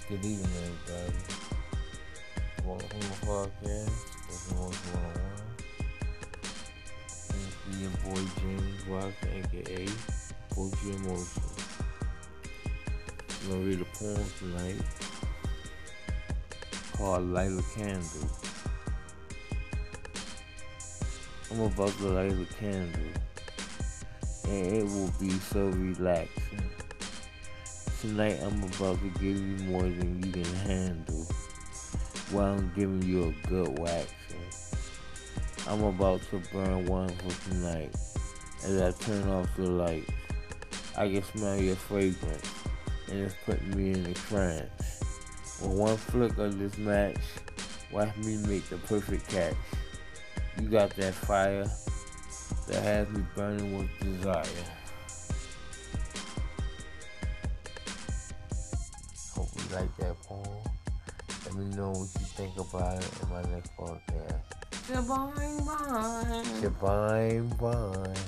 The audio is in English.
Good evening, everybody. Welcome to the podcast. This is 101. This is your boy James Watson, aka Poetry Emotion. I'm gonna read a poem tonight called Light a Candle. I'm about to light a candle, and it will be so relaxing. Tonight I'm about to give you more than you can handle, while I'm giving you a good waxing. I'm about to burn one for tonight. As I turn off the lights, I can smell your fragrance, and it's putting me in a trance. With one flick of this match, watch me make the perfect catch. You got that fire that has me burning with desire. Hope you like that poem. Let me know what you think about it in my next podcast. Shabine bye. Shabine bye.